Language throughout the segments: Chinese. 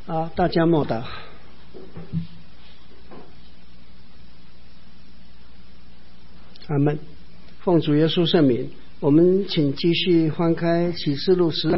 大家默祷。阿们。奉主耶稣圣名，我们请继续翻开启示录10章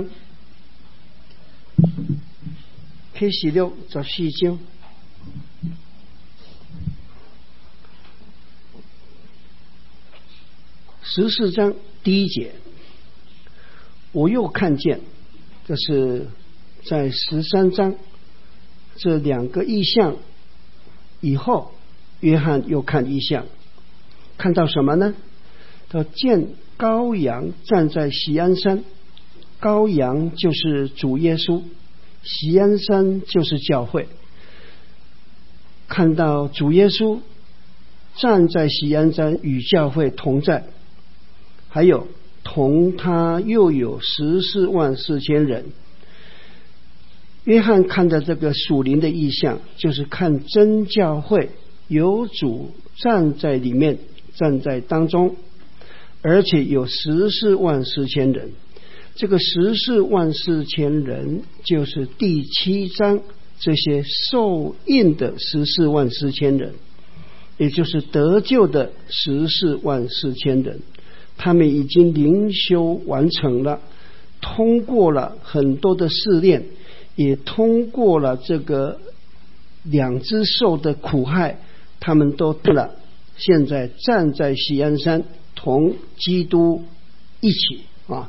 启示录14章。14章第1节，我又看见，这是在13章这2个异象以后，约翰又看异象，看到什么呢？他见羔羊站在锡安山，羔羊就是主耶稣，锡安山就是教会。看到主耶稣站在锡安山与教会同在，还有同他又有14万4千人。约翰看的这个属灵的异象，就是看真教会有主站在里面，站在当中，而且有14万4千人。这个14万4千人就是第7章这些受印的14万4千人，也就是得救的14万4千人。他们已经灵修完成了，通过了很多的试炼，也通过了这个2只兽的苦害，他们都得了，现在站在锡安山同基督一起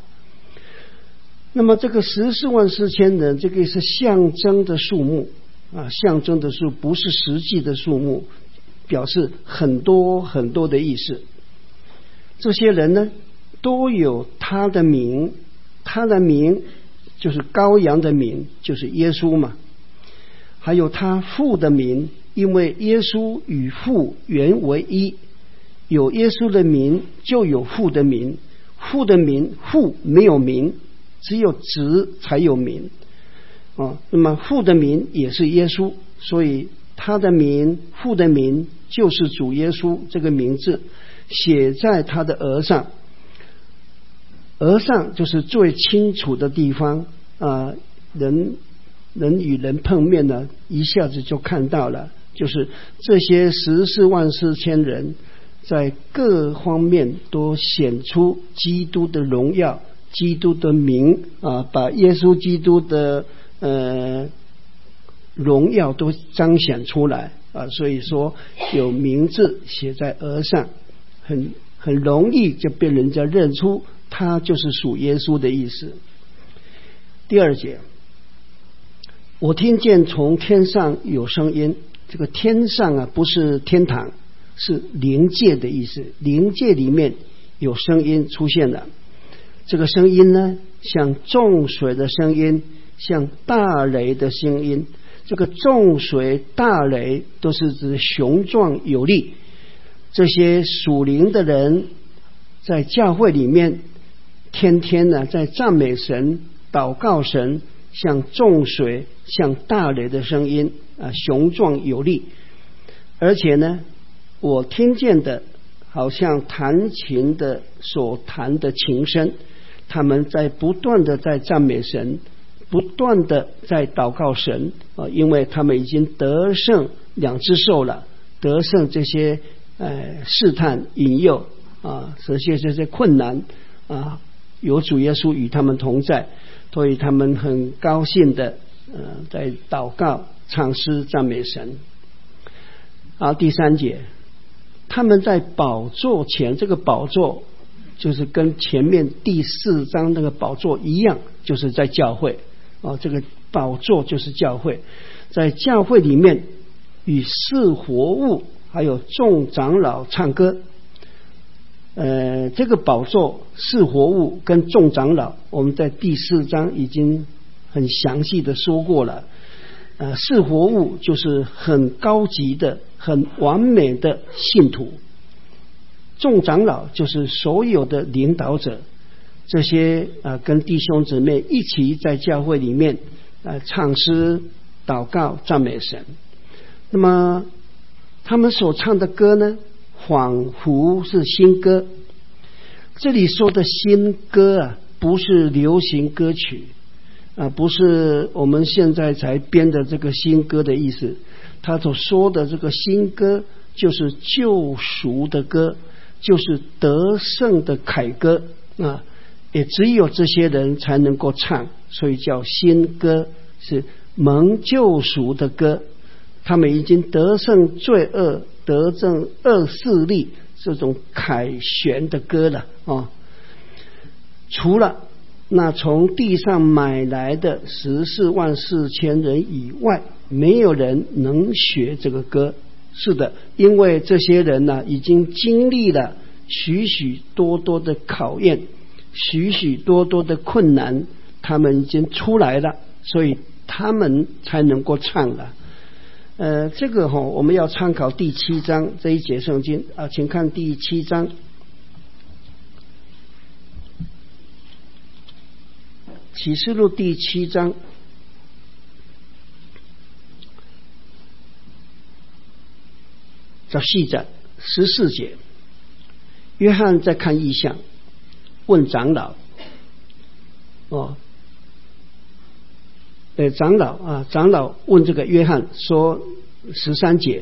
那么这个14万4千人，这个是象征的数目象征的数，不是实际的数目，表示很多很多的意思。这些人呢，都有他的名，他的名就是羔羊的名，就是耶稣嘛。还有他父的名，因为耶稣与父原为一，有耶稣的名就有父的名，父的名，父没有名，只有子才有名那么父的名也是耶稣，所以他的名，父的名就是主耶稣，这个名字写在他的额上。额上就是最清楚的地方人与人碰面呢，一下子就看到了，就是这些14万4千人在各方面都显出基督的荣耀，基督的名把耶稣基督的荣耀都彰显出来所以说有名字写在额上，很容易就被人家认出他就是属耶稣的意思。第2节，我听见从天上有声音，这个天上不是天堂，是灵界的意思，灵界里面有声音出现了。这个声音呢，像众水的声音，像大雷的声音。这个众水大雷都是指雄壮有力。这些属灵的人在教会里面天天呢在赞美神，祷告神，像众水像大雷的声音雄壮有力。而且呢，我听见的好像弹琴的所弹的琴声，他们在不断的在赞美神，不断的在祷告神因为他们已经得胜2只兽了，得胜这些试探引诱这些困难有主耶稣与他们同在，所以他们很高兴的在祷告唱诗赞美神。第3节，他们在宝座前，这个宝座就是跟前面第4章那个宝座一样，就是在教会这个宝座就是教会，在教会里面与4活物还有众长老唱歌。这个宝座、4活物跟众长老，我们在第4章已经很详细的说过了。4活物就是很高级的、很完美的信徒，众长老就是所有的领导者，这些跟弟兄姊妹一起在教会里面唱诗、祷告、赞美神。那么他们所唱的歌呢，仿佛是新歌。这里说的新歌不是流行歌曲不是我们现在才编的这个新歌的意思。他所说的这个新歌就是救赎的歌，就是得胜的凯歌啊，也只有这些人才能够唱，所以叫新歌，是蒙救赎的歌。他们已经得胜罪恶，得胜恶势力，这种凯旋的歌了啊。除了那从地上买来的144000人以外，没有人能学这个歌。是的，因为这些人呢，已经经历了许许多多的考验，许许多多的困难，他们已经出来了，所以他们才能够唱了。这个我们要参考第7章这一节圣经啊，请看第7章。启示录第7章14节，约翰在看异象，问长老长老问这个约翰说13节，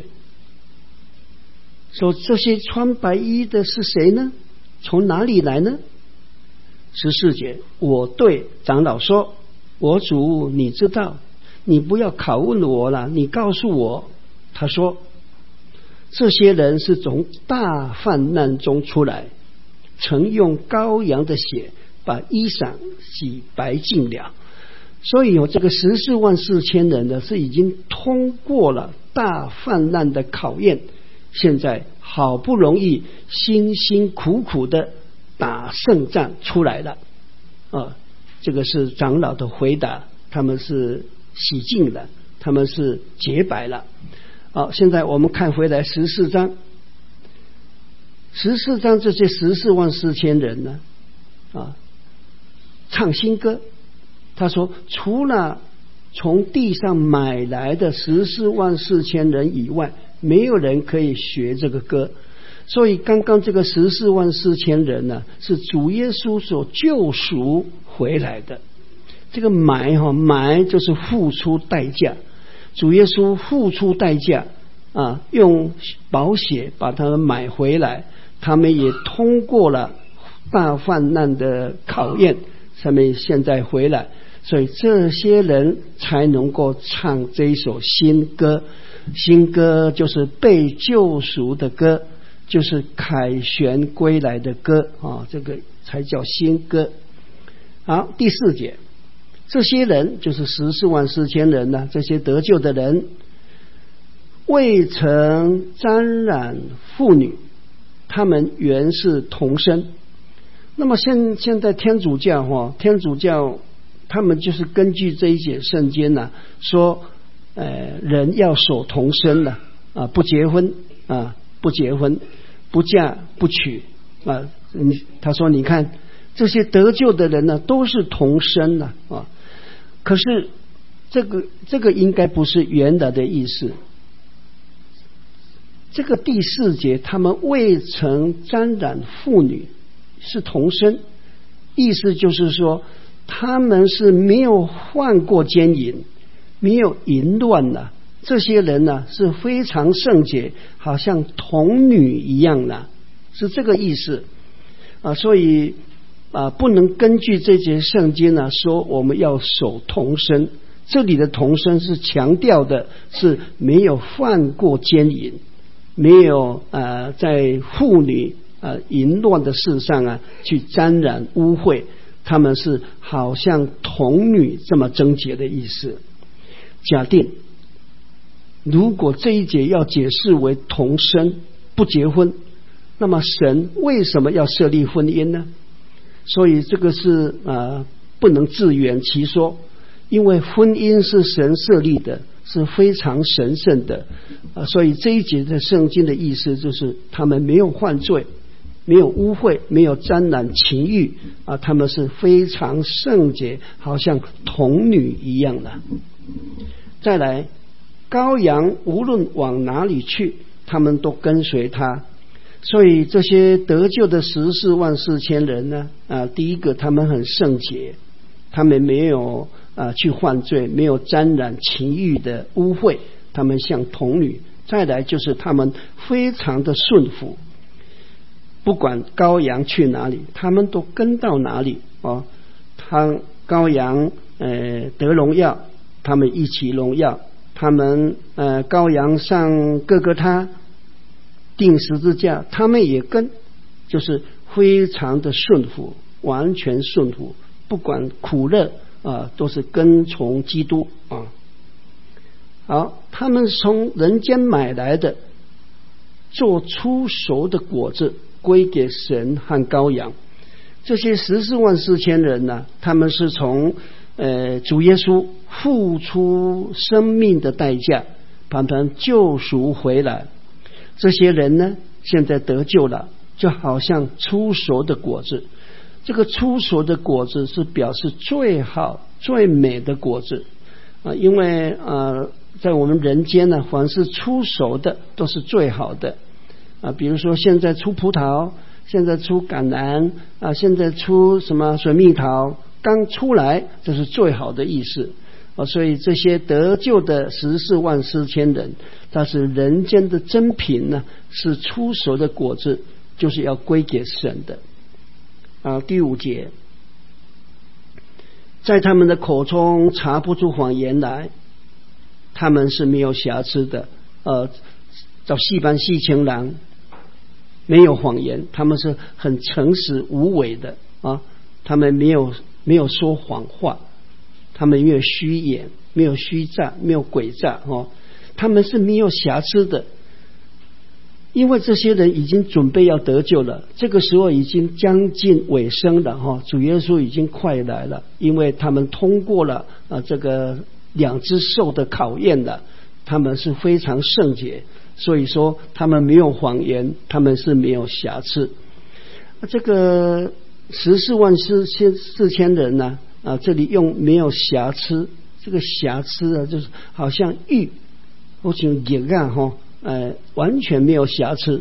说这些穿白衣的是谁呢？从哪里来呢？14节，我对长老说，我主你知道，你不要拷问我了，你告诉我。他说，这些人是从大患难中出来，曾用羔羊的血把衣裳洗白净了。所以这个144000人呢，是已经通过了大患难的考验，现在好不容易辛辛苦苦的打胜仗出来了这个是长老的回答，他们是洗净了，他们是洁白了。现在我们看回来14章这些144000人呢唱新歌。他说，除了从地上买来的144000人以外，没有人可以学这个歌。所以刚刚这个144000人呢，是主耶稣所救赎回来的。这个买就是付出代价，主耶稣付出代价用宝血把他们买回来，他们也通过了大患难的考验，他们现在回来，所以这些人才能够唱这一首新歌。新歌就是被救赎的歌，就是凯旋归来的歌这个才叫新歌。好，第4节，这些人就是144000人呢，这些得救的人未曾沾染妇女，他们原是童身。那么现在天主教他们就是根据这一节圣经说人要守童身了不结婚不嫁不娶他说你看这些得救的人呢，都是童身了可是这个应该不是原来的意思。这个第4节，他们未曾沾染妇女是童身，意思就是说他们是没有犯过奸淫，没有淫乱的。这些人呢是非常圣洁，好像童女一样的，是这个意思所以不能根据这节圣经说我们要守童身。这里的童身是强调的是没有犯过奸淫，没有在妇女淫乱的事上去沾染污秽，他们是好像童女这么贞洁的意思。假定如果这一节要解释为童身不结婚，那么神为什么要设立婚姻呢？所以这个是不能自圆其说，因为婚姻是神设立的，是非常神圣的所以这一节的圣经的意思就是他们没有犯罪，没有污秽，没有沾染情欲他们是非常圣洁，好像童女一样的。再来，羔羊无论往哪里去，他们都跟随他。所以这些得救的144000人呢第一个他们很圣洁，他们没有去犯罪，没有沾染情欲的污秽，他们像童女。再来就是他们非常的顺服，不管羔羊去哪里，他们都跟到哪里他羔羊得荣耀，他们一起荣耀。他们羔羊上各个他钉十字架，他们也跟，就是非常的顺服，完全顺服，不管苦乐都是跟从基督好，他们从人间买来的做出熟的果子归给神和羔羊。这些14万4千人呢，他们是从主耶稣付出生命的代价把他们救赎回来。这些人呢现在得救了，就好像出熟的果子。这个出熟的果子是表示最好最美的果子因为在我们人间呢，凡是出熟的都是最好的比如说现在出葡萄，现在出橄榄现在出什么水蜜桃，刚出来这是最好的意思所以这些得救的14万4千人，他是人间的珍品呢，是出熟的果子，就是要归给神的第5节，在他们的口中查不出谎言来，他们是没有瑕疵的找戏班戏情郎没有谎言，他们是很诚实无伪的他们没有说谎话，他们没有虚言，没有虚诈，没有诡诈他们是没有瑕疵的。因为这些人已经准备要得救了，这个时候已经将近尾声了主耶稣已经快来了，因为他们通过了这个2只兽的考验了，他们是非常圣洁，所以说他们没有谎言，他们是没有瑕疵。这个14万4千人呢这里用没有瑕疵，这个瑕疵就是好像玉好像银完全没有瑕疵。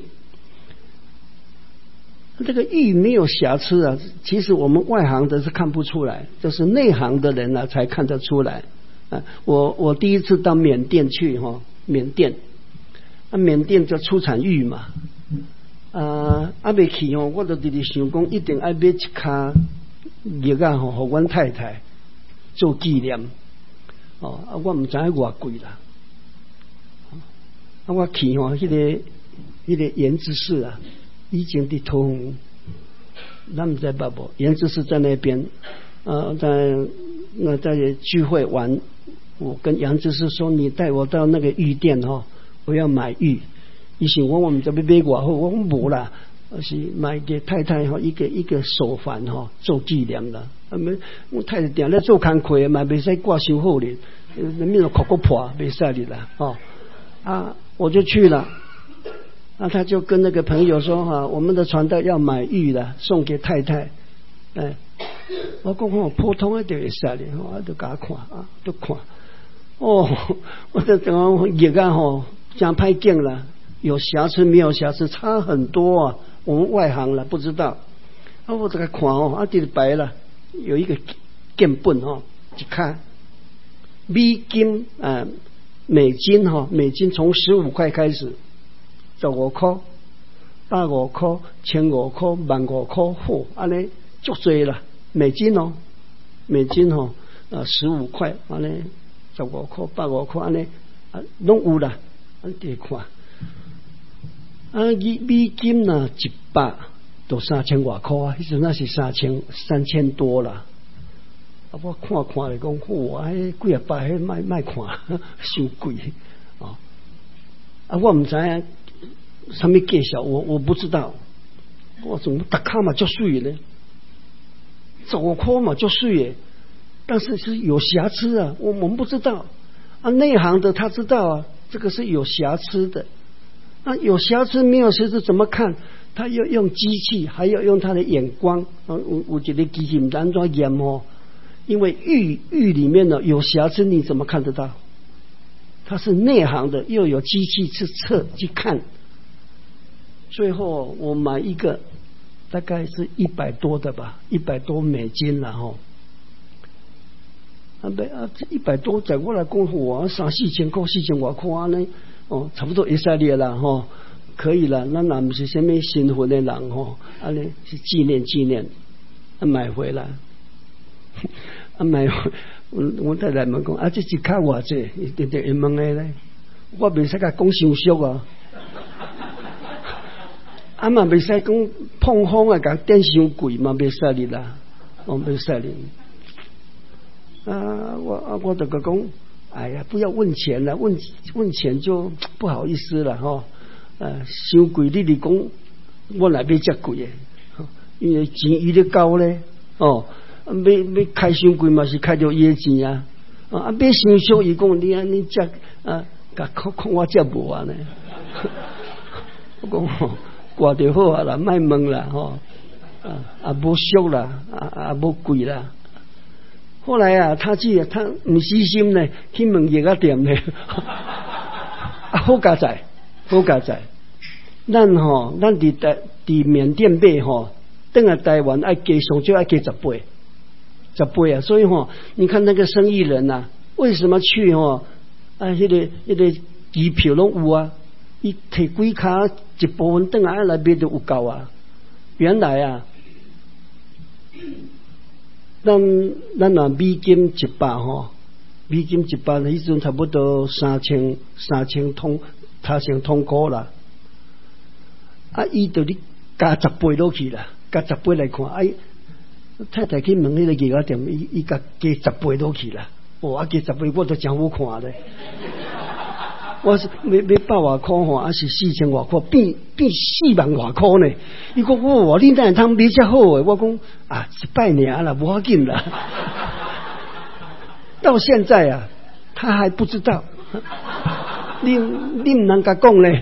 这个玉没有瑕疵其实我们外行的是看不出来，就是内行的人才看得出来我第一次到缅甸去缅甸就出产玉嘛没去我就直直想讲一定要买一卡玉给阮太太做纪念我唔知偌贵啦我去那个研知识以前的桃园咱唔知捌无，研知识在那边在聚会完，我跟杨知识说你带我到那个玉店我要买玉。以前我们这边买过后，我无啦，是买给太太一个手环做纪念啦。我太太定咧做工课嘛，袂使挂收好哩，那面壳个破，袂使哩啦我就去了。他就跟那个朋友说我们的传道要买玉了，送给太太。我讲普通一点会使哩，我就给他看就看。我就讲玉真歹见了。有瑕疵没有瑕疵差很多我们外行了不知道我这个看就是白了，有一个剑本一看美金美金美金从15块开始，15块、85块、1500块、15000块这样足多了美金美金15块这样15块、85块这样都有了你看美金呢100都3000多块迄阵那是3000多了我看来讲几啊百卖看太贵我唔知什么介绍我不知道，我怎么大卡嘛就水呢，15块嘛就水但是是有瑕疵我们不知道内行的他知道这个是有瑕疵的有瑕疵没有瑕疵怎么看？他要用机器，还要用他的眼光我觉得机器不安怎验因为玉里面呢有瑕疵你怎么看得到？他是内行的，又有机器去测去看。最后我买一个大概是100多的吧，100多美金了 100多，在我来讲，我3-4千块，4千多块呢，差不多会使了啦，可以了。咱若不是什么新婚的人安尼是纪念，买回来，买回。我太太问讲，这一卡偌济？伊直直会问的咧，我袂使甲讲伤俗啊。嘛袂使讲碰风啊，甲点伤贵嘛，袂使哩啦，袂使哩。我就讲，哎呀，不要问钱了，问钱就不好意思了伤贵你讲，我来买遮贵的，因为钱伊咧交咧，要开伤贵嘛是开着伊的钱啊，买伤俗伊讲你安尼遮甲看我遮无啊呢，我讲挂就好啊啦，卖问啦无俗啦，无贵啦。后来啊，他唔死心呢，去问药仔店呢，好佳哉，咱伫缅甸买等下台湾爱加上就要加10倍啊，所以你看那个生意人啊，为什么去迄个机票拢有啊，伊摕几卡一部分等下来买就有够啊，原来啊。咱若美金100美金100呢，迄阵差不多3000通股啦。伊就你加10倍落去啦，加10倍来看。太太去问迄个药仔店，伊加10倍落去啦。加10倍我都真好看咧。我是要100外块还是4000外块，变4万外块呢？伊讲你哪会通买遮好诶？我讲一摆尔啦，无要紧啦。到现在啊，他还不知道。你唔能甲讲咧，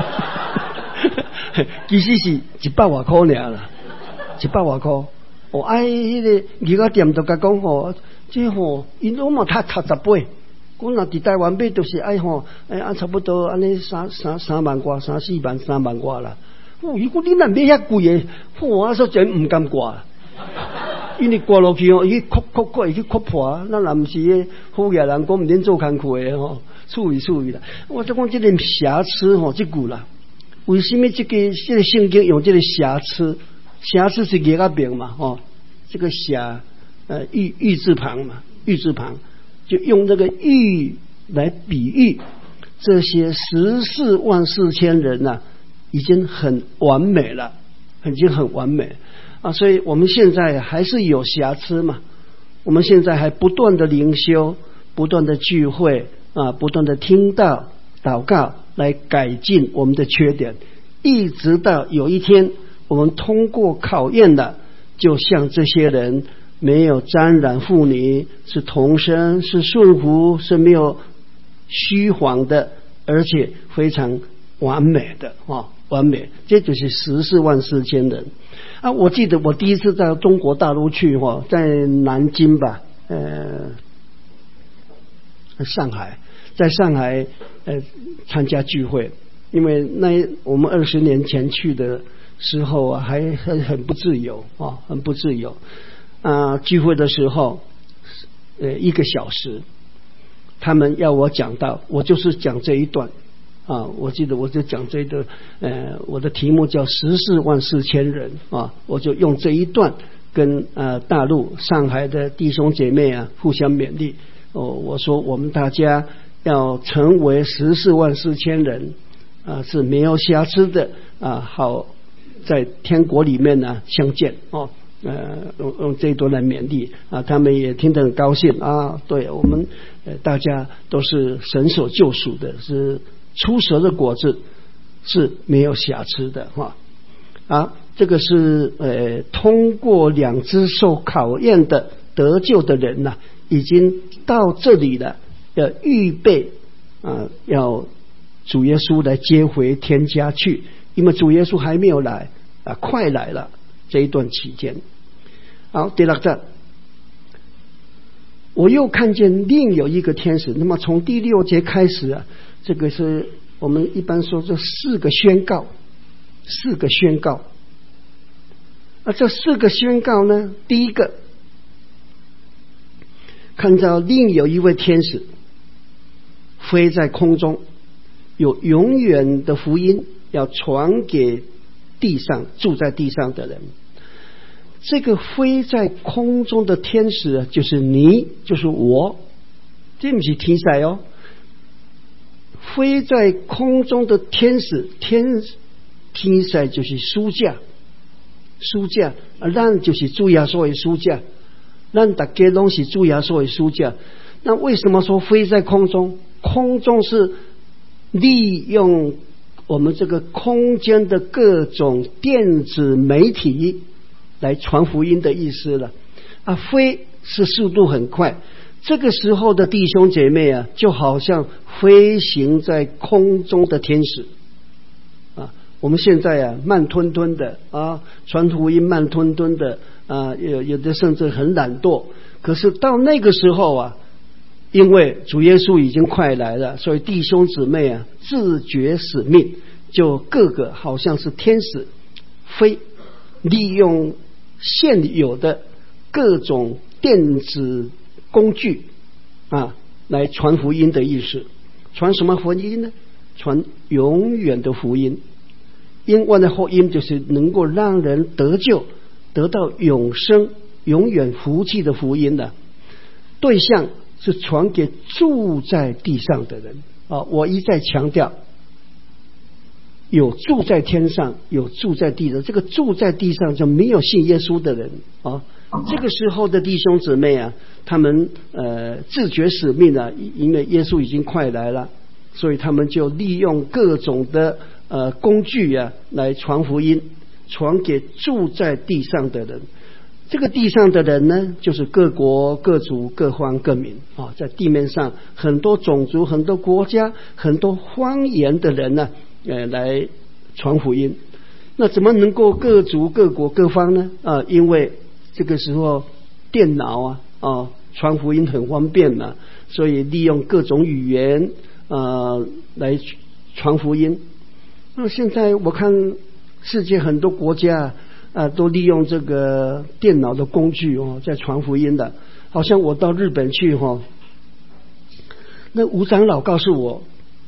其实是100外块尔啦，100外块。迄个药仔店就甲讲因拢嘛读10倍。我若伫台湾买都是差不多安尼3万挂，3-4万，3万挂啦。伊讲你若买遐贵诶，我说真唔敢挂，因为挂落去伊哭，伊去哭破。咱若毋是好嘢人，讲毋免做工课诶注意啦。我就讲这个瑕疵这句啦，为什么这个圣经用这个瑕疵？瑕疵是叶个病嘛这个瑕玉字旁嘛，玉字旁。就用这个玉来比喻这些14万4千人啊，已经很完美了，已经很完美所以我们现在还是有瑕疵嘛，我们现在还不断的灵修，不断的聚会不断的听到祷告来改进我们的缺点，一直到有一天我们通过考验了，就像这些人。没有沾染妇女，是童身，是顺服，是没有虚晃的，而且非常完美的完美，这就是14万4千人我记得我第一次到中国大陆去在南京吧，在上海参加聚会，因为我们20年前去的时候还很不自由很不自由。聚会的时候1个小时，他们要我讲到，我就是讲这一段我记得我就讲这一段我的题目叫14万4千人我就用这一段跟大陆上海的弟兄姐妹互相勉励我说我们大家要成为14万4千人是没有瑕疵的好在天国里面相见用这一段来勉励他们也听得很高兴对我们大家都是神所救赎的，是出蛇的果子，是没有瑕疵的这个是通过2支受考验的得救的人已经到这里了，要预备要主耶稣来接回天家去，因为主耶稣还没有来快来了这一段期间。好，第6章，我又看见另有一个天使。那么从第6节开始这个是我们一般说这4个宣告，4个宣告。这4个宣告呢，第一个， 看到另有一位天使飞在空中，有永远的福音要传给地上住在地上的人。这个飞在空中的天使就是你，就是我，这不是天使哦。飞在空中的天使，天使就是书架，咱就是主耶稣的书架，咱大家都是主耶稣的书架。那为什么说飞在空中？空中是利用我们这个空间的各种电子媒体来传福音的意思了。飞是速度很快，这个时候的弟兄姐妹啊，就好像飞行在空中的天使啊。我们现在啊，慢吞吞的啊，传福音慢吞吞的啊，有的甚至很懒惰。可是到那个时候啊，因为主耶稣已经快来了，所以弟兄姊妹啊，自觉使命，就各个好像是天使飞，利用现有的各种电子工具啊，来传福音的意思。传什么福音呢？传永远的福音。英文的福音就是能够让人得救，得到永生、永远福气的福音的。对象是传给住在地上的人啊！我一再强调，有住在天上，有住在地的。这个住在地上就没有信耶稣的人啊。这个时候的弟兄姊妹啊，他们自觉使命啊，因为耶稣已经快来了，所以他们就利用各种的工具啊，来传福音，传给住在地上的人。这个地上的人呢，就是各国各族各方各民啊，在地面上很多种族、很多国家、很多方言的人呢，来传福音。那怎么能够各族各国各方呢？因为这个时候电脑传福音很方便嘛，所以利用各种语言来传福音。那现在我看世界很多国家都利用这个电脑的工具在传福音的。好像我到日本去那吴长老告诉我，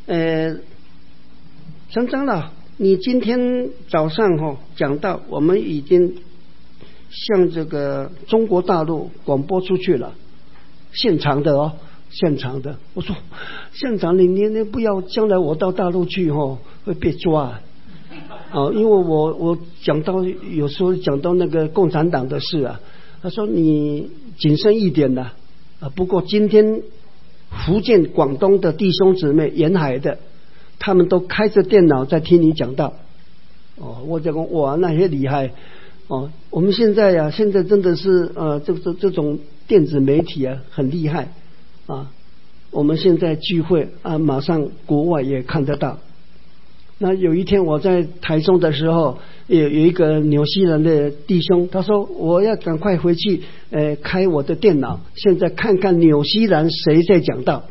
陈长老，你今天早上讲到我们已经向这个中国大陆广播出去了，现场的现场的。我说现场你不要将来我到大陆去会被抓因为我讲到有时候讲到那个共产党的事啊，他说你谨慎一点的不过今天福建广东的弟兄姊妹沿海的，他们都开着电脑在听你讲道我就说哇那些厉害我们现在现在真的是这种电子媒体很厉害我们现在聚会马上国外也看得到。那有一天我在台中的时候，有一个纽西兰的弟兄，他说我要赶快回去开我的电脑，现在看看纽西兰谁在讲道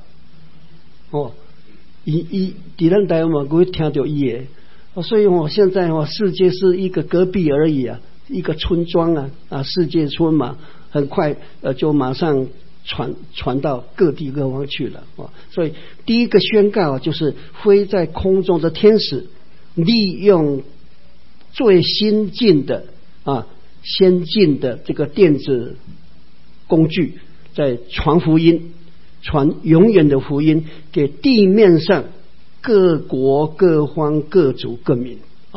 伊伫咱台湾我会听到伊的所以现在世界是一个隔壁而已一个村庄世界村嘛，很快就马上传到各地各方去了所以第一个宣告就是飞在空中的天使利用最先进的这个电子工具在传福音，传永远的福音给地面上各国各方各族各民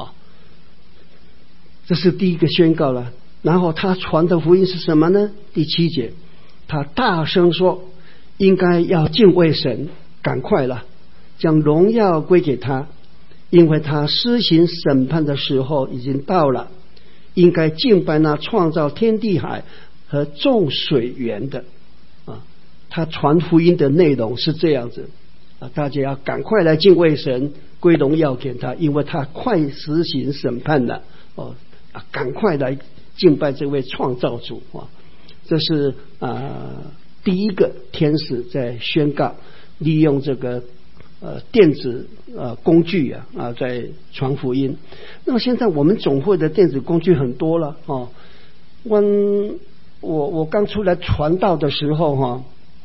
这是第一个宣告了。然后他传的福音是什么呢？第7节，他大声说应该要敬畏神，赶快了，将荣耀归给他，因为他施行审判的时候已经到了，应该敬拜那创造天地海和众水源的他传福音的内容是这样子大家要赶快来敬畏神，归荣耀给他，因为他快施行审判了赶快来敬拜这位创造主这是第一个天使在宣告，利用这个电子工具在传福音。那么现在我们总会的电子工具很多了我刚出来传道的时候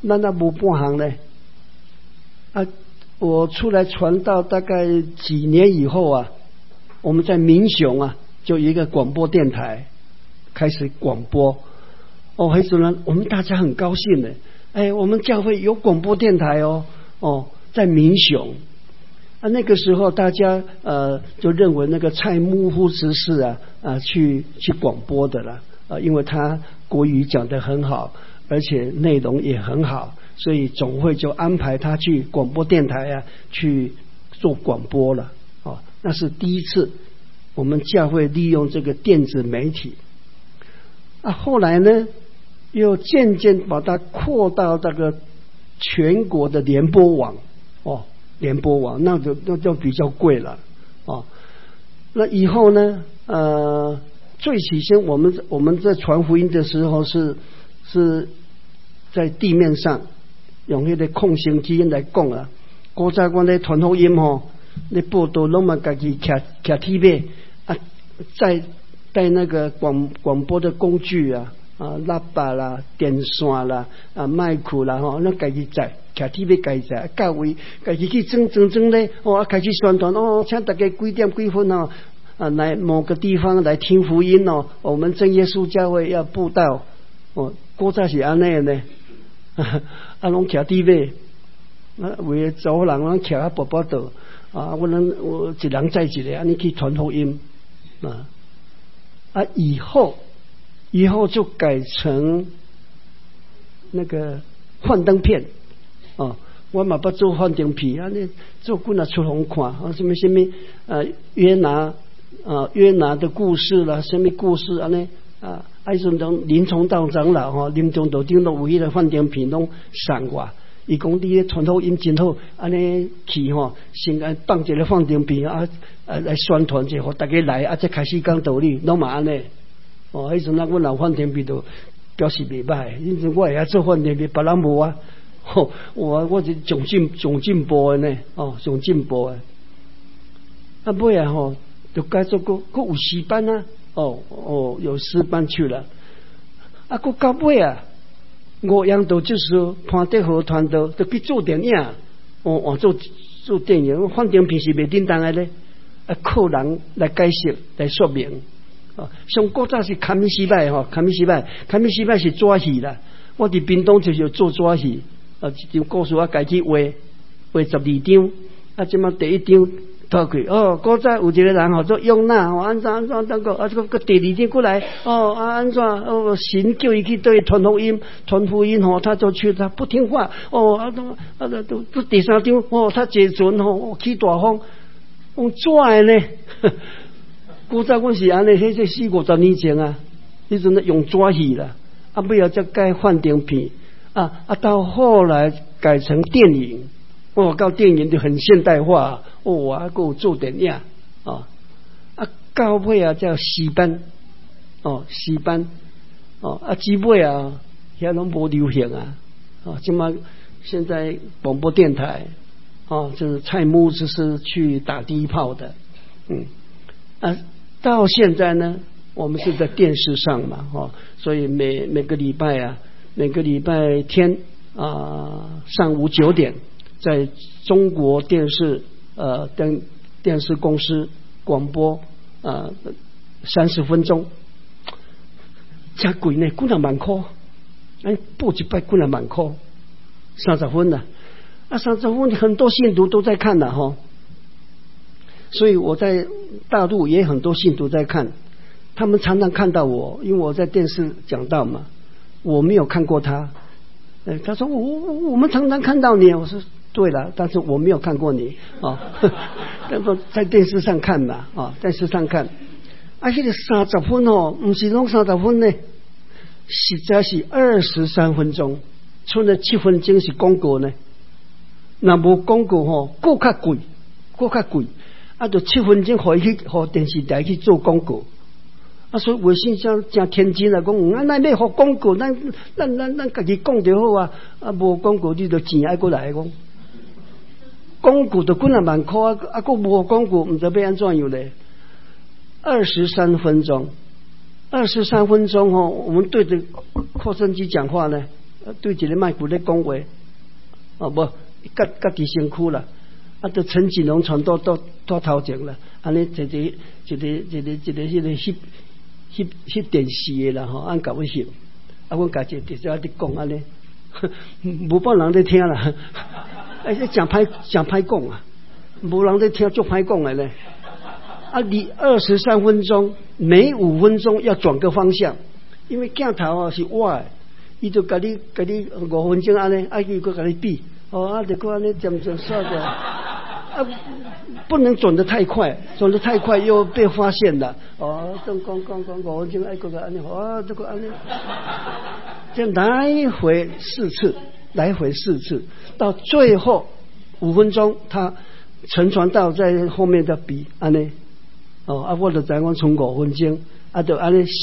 那无半行呢？啊，我出来传道大概几年以后啊，我们在民雄啊，就有一个广播电台开始广播。哦，黑主任，我们大家很高兴的。哎，我们教会有广播电台哦，在民雄。啊，那个时候大家就认为那个蔡牧夫执事去广播的了，因为他国语讲得很好，而且内容也很好，所以总会就安排他去广播电台去做广播了。哦，那是第一次我们教会利用这个电子媒体。啊，后来呢，又渐渐把它扩到这个全国的联播网。哦，联播网那就比较贵了。哦，那以后呢，最起先我们在传福音的时候是在地面上用那个空声机来讲啊。古早我咧传福音咧报道拢嘛家己骑铁马在带那个广播的工具喇叭啦、电线啦、麦克啦那家己载骑铁马家己载，到位家己去装咧开始宣传请大家几点几分来某个地方来听福音我们真耶稣教会要布道古早是安尼呢，拢骑铁马，为了走人拢骑宝宝道我一人载一个安尼去传福音以后就改成那个幻灯片我嘛不做幻灯片你做几若出红看什么约拿的故事啦，什么故事安尼爱说当林冲道长老林中道顶都有迄个幻灯片拢送我。伊讲你咧传福音真好，安尼去先放一个幻灯片来宣传者，互大家来再开始讲道理，拢嘛安尼。迄阵阮老幻灯片都表示袂歹，因为我会晓做幻灯片，别人无啊。我是上进步的呢，上进步的。尾就改做个有诗班有诗班去了。个到尾五羊道就是潘德和团队就去做电影，做电影，幻灯片是袂叮当的咧，靠人来解释来说明。像古早是卡米西拜是纸戏啦，我伫屏东就是做纸戏，一张故事我家己画12张，即马第一张拖开古早有一个人做用那安怎等个个第二天过来安怎神叫伊去对传福音他就去，他不听话都第三张他坐船起大风用纸的呢。古早我是安尼，迄个40-50年前迄阵用纸戏啦，尾后才改幻灯片到后来改成电影，到电影就很现代化还有做电影到尾叫诗班诗班之尾遐拢无流行即马现在广播电台就是蔡牧师是去打第一炮的到现在呢，我们是在电视上嘛所以每个礼拜天上午9点，在中国电视电视公司广播30分钟，真贵呢，几万块，报一摆几万块，30分啦，30分很多信徒都在看了所以我在大陆也很多信徒在看，他们常常看到我，因为我在电视讲道嘛，我没有看过他。他说我们常常看到你，我说对了，但是我没有看过你但是在电视上看嘛电视上看那个30分不是拢30分呢，实在是23分钟，剩了7分钟是广告呢，那无广告更较贵就7分钟可以去电视台去做广告所以微信上真天真讲咱要互广告，咱家己讲就好无广告你就钱爱过来讲广告就几万块还无广告唔知要安怎样咧。23分钟我们对着扩声机讲话呢对一个卖骨咧讲话，无家己身躯啦，都陈锦龙传到头前啦，安尼一个迄电视的啦吼，按甲我翕，阮家己直接伫讲安尼，无半人咧听啦，讲歹讲啊，无人咧听足歹讲的咧。你23分钟，每5分钟要转个方向，因为镜头是歪的，伊就甲你5分钟安尼，伊佫甲你比，就佫安尼渐渐刷的，不能转得太快，转得太快又被发现了。讲5分钟，佫安尼，这个安尼，这来回4次，到最后5分钟，他陈传道在后面的比安尼。我就知我剩5分钟，就安尼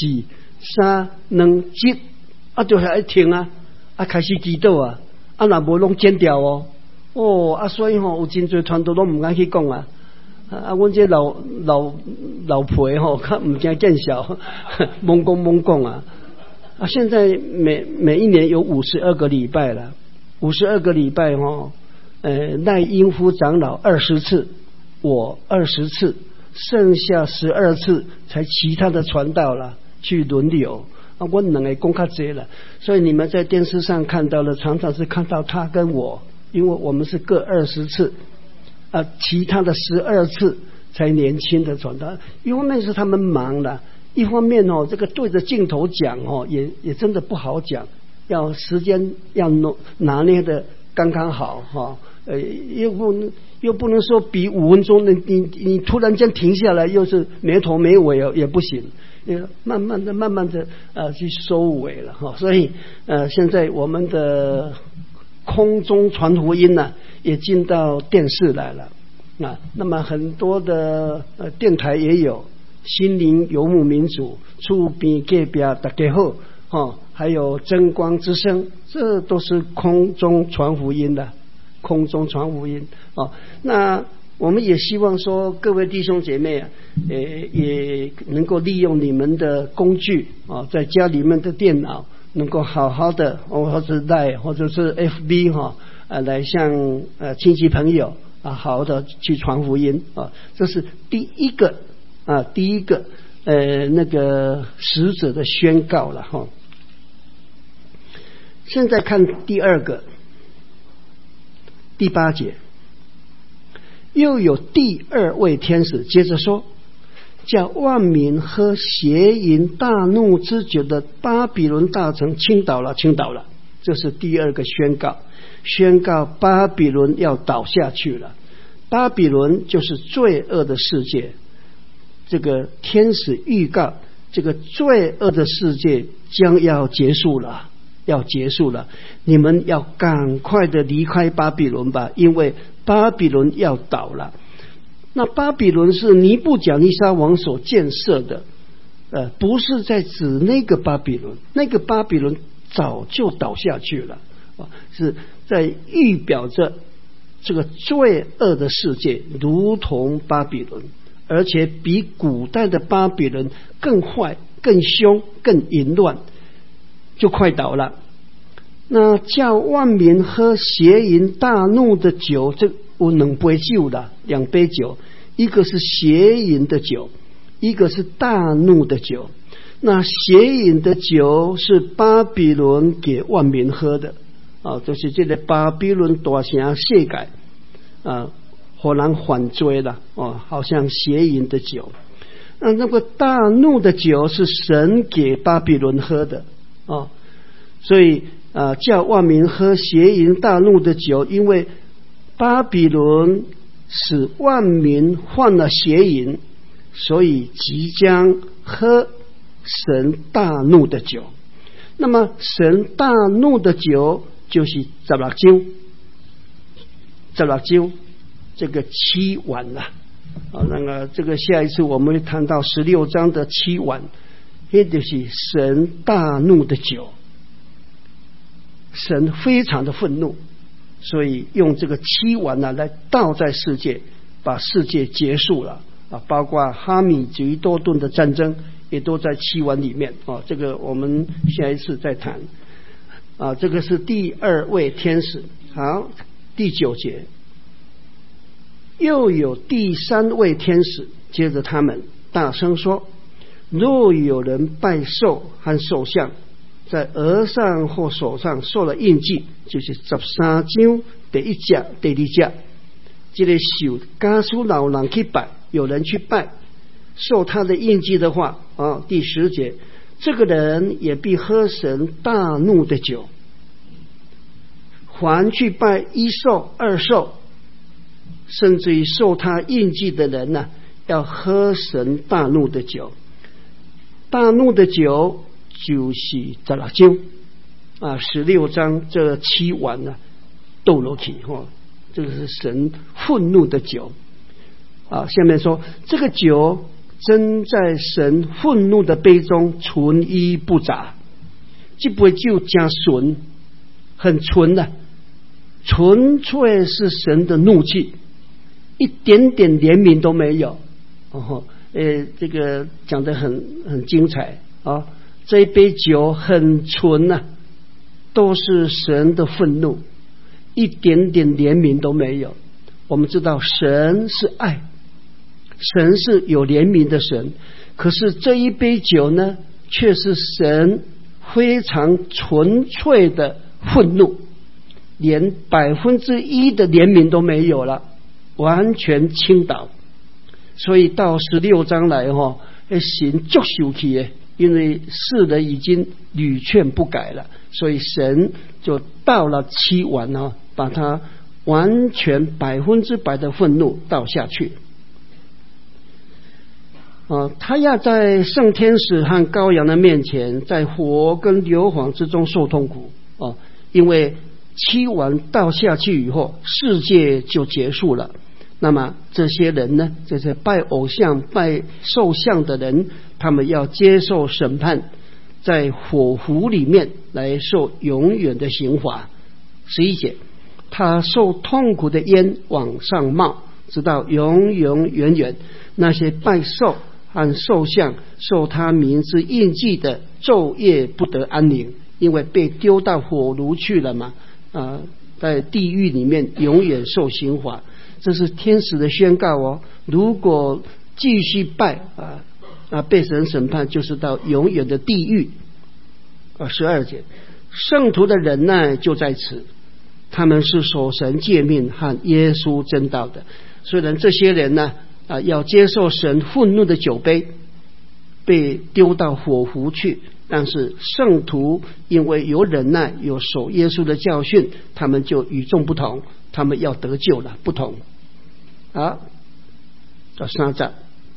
4、3、2、1，就遐停啊，开始祈祷啊，若无拢剪掉所以有真侪传道拢唔敢去讲啊。阮这老婆较唔惊见笑，懵讲啊。现在每一年有52个礼拜了，52个礼拜赖英夫长老20次，我20次。剩下12次才其他的传道了，去轮流。我2个讲较济了，所以你们在电视上看到了，常常是看到他跟我，因为我们是各20次，其他的12次才年轻的传道。一方面是他们忙了，一方面这个对着镜头讲也真的不好讲，要时间要拿捏的刚刚好又不能说比5分钟，你突然间停下来，又是没头没尾也不行，慢慢的去收尾了所以现在我们的空中传福音呢，也进到电视来了那么很多的电台也有，心灵游牧民族、厝边隔壁大家好还有真光之声，这都是空中传福音的。空中传福音那我们也希望说各位弟兄姐妹也能够利用你们的工具在家里面的电脑能够好好的或者Line或者是 FB 来向亲戚朋友好好的去传福音这是第一个那个使者的宣告了现在看第2个。第8节，又有第2位天使接着说，叫万民喝邪淫大怒之酒的巴比伦大城倾倒了，这是第2个宣告巴比伦要倒下去了。巴比伦就是罪恶的世界，这个天使预告这个罪恶的世界将要结束了，你们要赶快的离开巴比伦吧，因为巴比伦要倒了。那巴比伦是尼布甲尼撒王所建设的，不是在指那个巴比伦，那个巴比伦早就倒下去了，是在预表着这个罪恶的世界如同巴比伦，而且比古代的巴比伦更坏、更凶、更淫乱，就快倒了。那叫万民喝邪淫大怒的酒，这有2杯酒啦，2杯酒，一个是邪淫的酒，一个是大怒的酒。那邪淫的酒是巴比伦给万民喝的就是这个巴比伦大城世界互人犯罪了好像邪淫的酒。那个大怒的酒是神给巴比伦喝的所以叫万民喝邪淫大怒的酒，因为巴比伦使万民犯了邪淫，所以即将喝神大怒的酒。那么神大怒的酒就是16酒，这个7碗了那个这个下一次我们会谈到16章的7碗，也就是神大怒的酒。神非常的愤怒，所以用这个7碗来倒在世界，把世界结束了包括哈米吉多顿的战争也都在7碗里面这个我们下一次再谈。 这个是第2位天使。好，第9节，又有第3位天使接着他们大声说：若有人拜兽和兽像，在额上或手上受了印记，就是13章第1节第2节，这个手家属老人去拜，有人去拜受他的印记的话，第10节，这个人也必喝神大怒的酒。凡去拜1兽2兽，甚至于受他印记的人呢，要喝神大怒的酒。大怒的酒就是16章16章这7碗呢斗落去，这个是神愤怒的酒。下面说这个酒真在神愤怒的杯中纯一不杂，这杯酒加纯，很纯的，纯粹是神的怒气，一点点怜悯都没有。这个讲得很精彩啊！这一杯酒很纯啊，都是神的愤怒，一点点怜悯都没有。我们知道神是爱，神是有怜悯的神，可是这一杯酒呢，却是神非常纯粹的愤怒，连1%的怜悯都没有了，完全倾倒。所以到16章来神就生气耶，因为世人已经屡劝不改了，所以神就到了7碗把他完全100%的愤怒倒下去。他要在圣天使和羔羊的面前，在火跟硫磺之中受痛苦因为7碗倒下去以后，世界就结束了。那么这些人呢，这些拜偶像拜兽像的人，他们要接受审判，在火湖里面来受永远的刑罚。11节，他受痛苦的烟往上冒，直到永永远远。那些拜兽和兽像受他名字印记的，昼夜不得安宁，因为被丢到火炉去了嘛，在地狱里面永远受刑罚。这是天使的宣告如果继续拜被神审判，就是到永远的地狱。12节，圣徒的忍耐就在此，他们是守神诫命和耶稣真道的。虽然这些人呢要接受神愤怒的酒杯，被丢到火湖去，但是圣徒因为有忍耐，有守耶稣的教训，他们就与众不同，他们要得救了，不同。到3章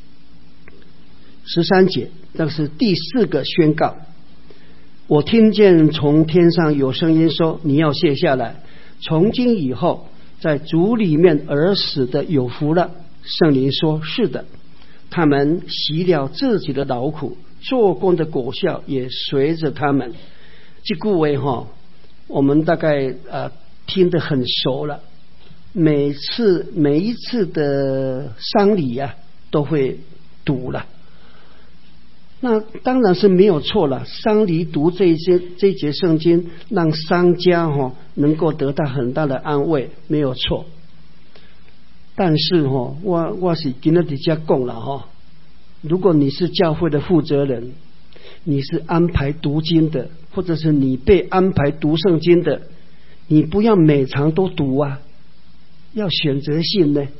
13节，这是第4个宣告。我听见从天上有声音说，你要卸下来，从今以后在主里面而死的有福了。圣灵说，是的，他们习了自己的劳苦，做工的果效也随着他们。这句话我们大概听得很熟了，每一次的丧礼都会读了。那当然是没有错了，丧礼读这一节圣经，让丧家能够得到很大的安慰，没有错。但是我是今天在这讲了如果你是教会的负责人，你是安排读经的，或者是你被安排读圣经的，你不要每场都读要选择性呢。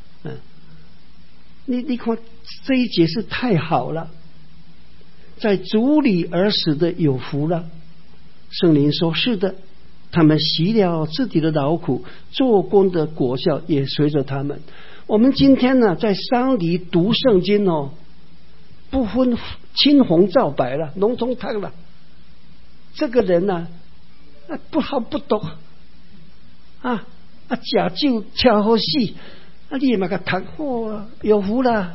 你看这一节是太好了，在主里而死的有福了。圣灵说，是的，他们习了自己的劳苦，做工的果效也随着他们。我们今天呢，在丧礼读圣经不分青红皂白了，笼统汤了。这个人不好不懂假酒恰好死你嘛个读有福了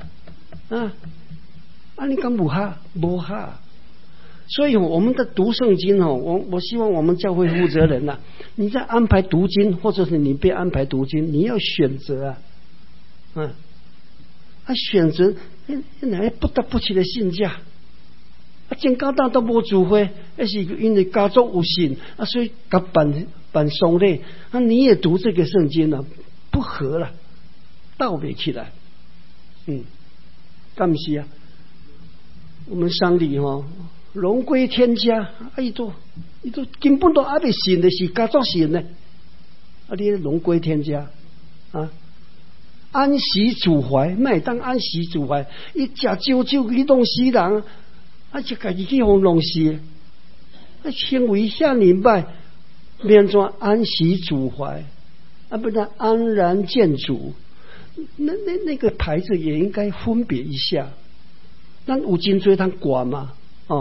你讲不哈。所以我们的读圣经我希望我们教会负责人你在安排读经，或者是你被安排读经，你要选择选择哪不得不起的信假真高大都无聚会，那是因为家族有信所以甲办丧礼你也读这个圣经了，不合了，倒不起来。干不是啊？我们丧礼龙归天家，伊都根本都还没信的是家族信呢。你龙归天家安息主怀，麦当安息主怀，伊食酒去弄死人，就家己去互弄死，行为遐明白，变怎安息主怀不然安然见主。那个牌子也应该分别一下。咱有真多通挂嘛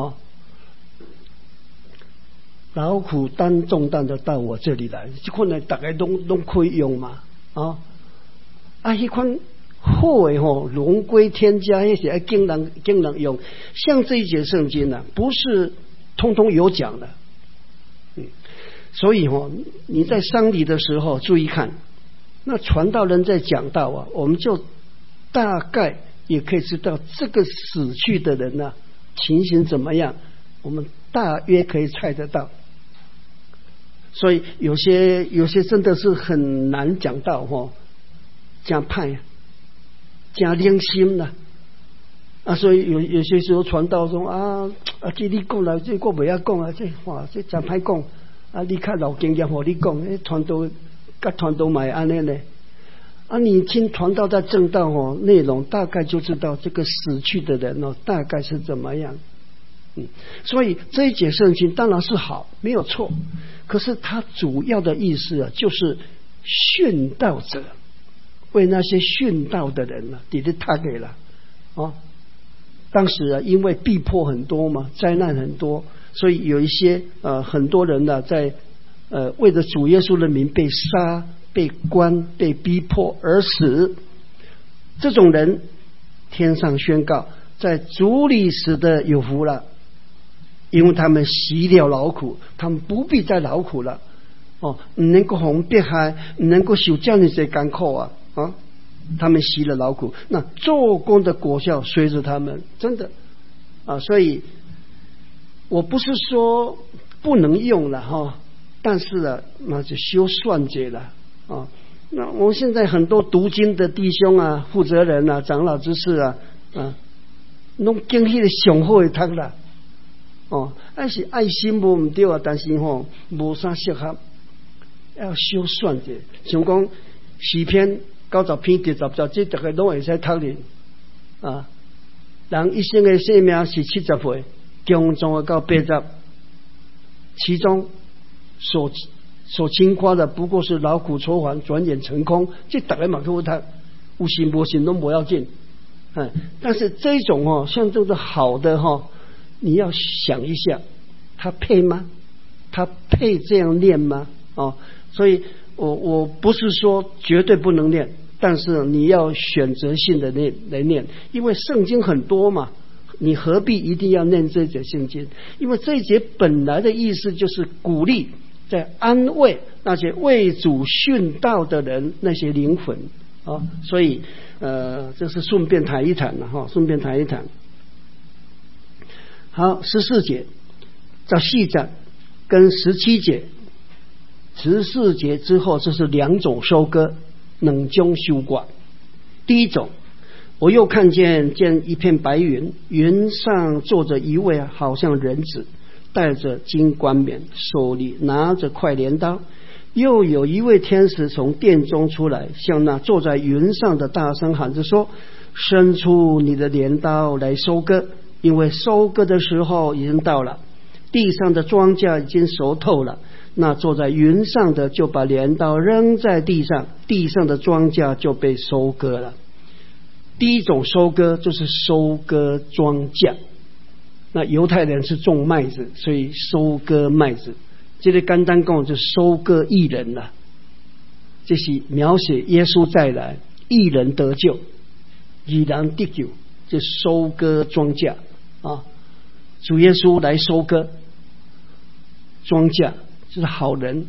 劳苦担重担的到我这里来，这款大家都可以用嘛迄款好的龙归天家，那些经人用。像这一节圣经不是通通有讲的。所以你在丧礼的时候注意看，那传道人在讲道我们就大概也可以知道这个死去的人情形怎么样，我们大约可以猜得到。所以有些真的是很难讲到加派加良心了所以有些时候传道说这你讲了，这我不要讲这真歹讲你较老经验和你讲，传道跟传道买安尼呢你听传道在正道内容，大概就知道这个死去的人大概是怎么样。所以这一节圣经当然是好，没有错，可是它主要的意思就是殉道者，为那些殉道的人你的他给了当时因为逼迫很多嘛，灾难很多，所以有一些很多人在为了主耶稣的名被杀、被关、被逼迫而死。这种人天上宣告，在主里死的有福了，因为他们息了劳苦，他们不必再劳苦了不能够红迫害，不能够受这样的艰苦他们息了劳苦，那做工的果效随着他们，真的所以我不是说不能用了但是那就修算节了那我们现在很多读经的弟兄负责人长老执事弄经历的上好的读啦还是爱心无唔对但是无啥适合，要修算节。像讲诗篇90篇第10节，这大家都会使读哩人一生的生命是70岁，中的到80，其中所轻夸的不过是劳苦愁烦，转眼成空。这大家嘛可以读，有信无信都不要紧但是这种像这种好的你要想一下，他配吗？他配这样念吗？所以我不是说绝对不能念，但是你要选择性的来念，因为圣经很多嘛，你何必一定要念这节圣经？因为这一节本来的意思就是鼓励，在安慰那些为主殉道的人，那些灵魂所以这是顺便谈一谈顺便谈一谈。好，14节14章跟17节，14节之后这是两种收割，两种收割。第一种，我又看见一片白云，云上坐着一位好像人子，戴着金冠冕，手里拿着块镰刀，又有一位天使从殿中出来，向那坐在云上的大声喊着说：伸出你的镰刀来收割，因为收割的时候已经到了，地上的庄稼已经熟透了。那坐在云上的就把镰刀扔在地上，地上的庄稼就被收割了。第一种收割就是收割庄稼，那犹太人是种麦子，所以收割麦子。这个简单讲就收割义人了，这是描写耶稣再来，义人得救，义人得救，就收割庄稼主耶稣来收割庄稼，是好人。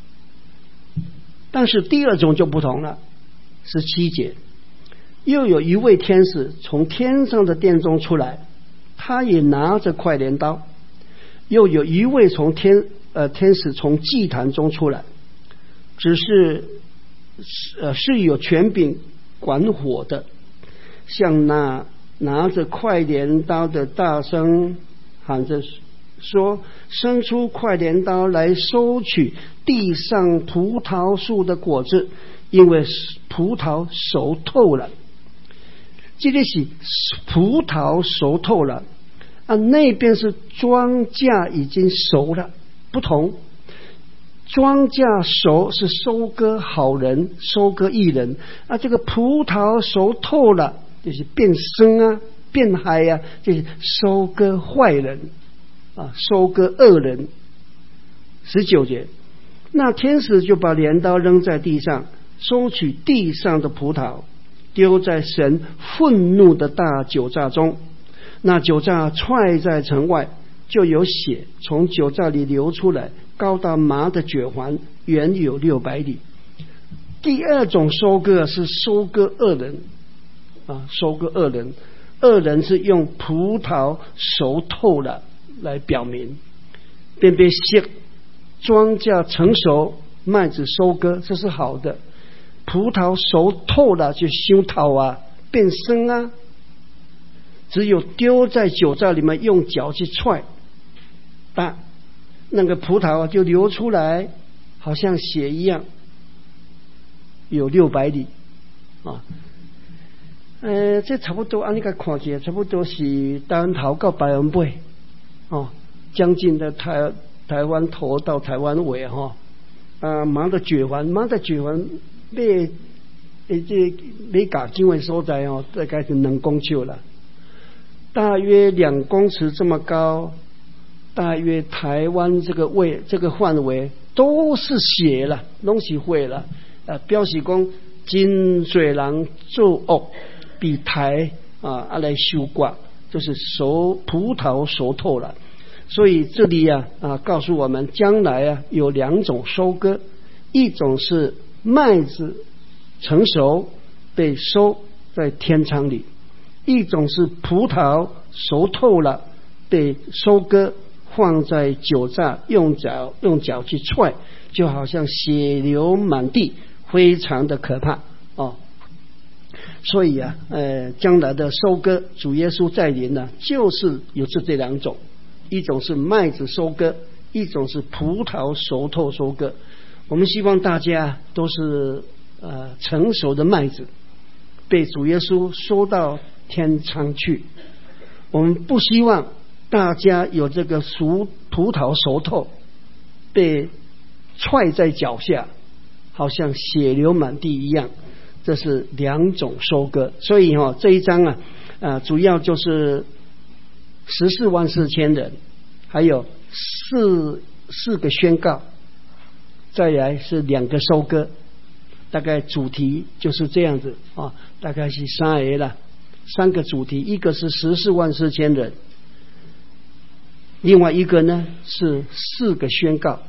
但是第二种就不同了，17节，又有一位天使从天上的殿中出来， 他也拿着快镰刀。又有一位天使从祭坛中出来，只是是有权柄管火的，向那拿着快镰刀的大声喊着说：伸出快镰刀来收取地上葡萄树的果子，因为葡萄熟透了。这里是葡萄熟透了啊，那边是庄稼已经熟了，不同。庄稼熟是收割好人，收割义人啊，这个葡萄熟透了就是变生啊，变嗨啊，就是收割坏人啊，收割恶人。19节，那天使就把镰刀扔在地上，收取地上的葡萄，丢在神愤怒的大酒榨中。那酒榨踹在城外，就有血从酒榨里流出来，高到麻的卷环，远有600里。第二种收割是收割恶人啊，收割恶人。恶人是用葡萄熟透了来表明，便被写庄稼成熟，麦子收割，这是好的。葡萄熟透了就修透啊，变生啊。只有丢在酒榨里面，用脚去踹，那个葡萄就流出来，好像血一样，有600里啊。这差不多按你个看起来，差不多是台湾头到台湾尾哦，将近的台湾头到台湾尾哈。麻的卷环每甲经纬所在哦，大概是2公尺了。大约2公尺这么高，大约台湾这个范围都是血了，拢是血了。表示讲真多人做恶，比台来收割，就是葡萄熟透了。所以这里告诉我们，将来有2种收割，一种是麦子成熟被收在天仓里。一种是葡萄熟透了被收割，放在酒榨，用脚去踹，就好像血流满地，非常的可怕哦。所以将来的收割，主耶稣再临呢，就是有这2种，一种是麦子收割，一种是葡萄熟透收割。我们希望大家都是成熟的麦子，被主耶稣收到天仓去。我们不希望大家有这个葡萄熟透被踹在脚下，好像血流满地一样。这是2种收割。所以这一章主要就是144000人，还有四个宣告，再来是2个收割。大概主题就是这样子大概是3个了，3个主题，一个是144000人，另外一个呢是4个宣告，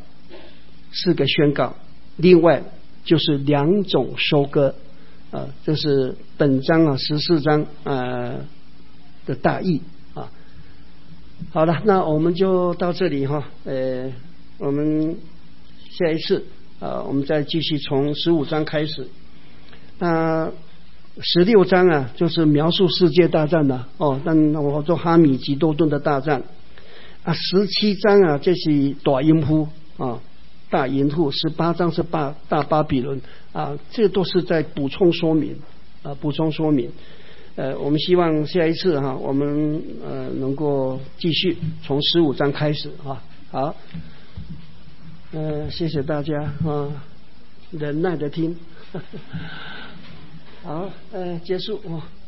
另外就是2种收割这是本章14章的大意好了，那我们就到这里我们下一次我们再继续从15章开始。那16章就是描述世界大战了但我做哈米吉多顿的大战17章这是大淫妇大淫妇，18章是大巴比伦这都是在补充说明。我们希望下一次我们能够继续从15章开始好，谢谢大家忍耐的听好，结束